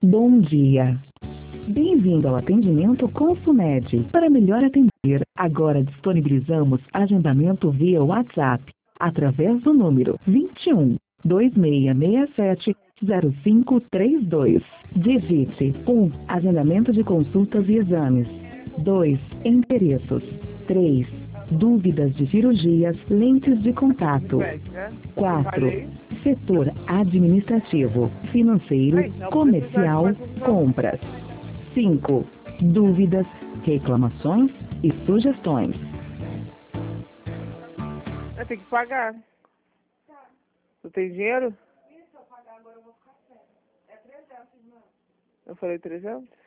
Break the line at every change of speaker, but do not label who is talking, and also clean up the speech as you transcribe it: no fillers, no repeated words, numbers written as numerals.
Bom dia. Bem-vindo ao atendimento Consumed. Para melhor atender, agora disponibilizamos agendamento via WhatsApp, através do número 21 2667 0532. Digite 1. Agendamento de consultas e exames. 2. Endereços. 3. Dúvidas de cirurgias, lentes de contato. 4. Setor administrativo, financeiro, comercial, compras. 5. Dúvidas, reclamações e sugestões.
Vai ter que pagar. Tu tem dinheiro?
Isso, eu pagar agora eu vou ficar sério. É 300, irmão.
Eu falei 300?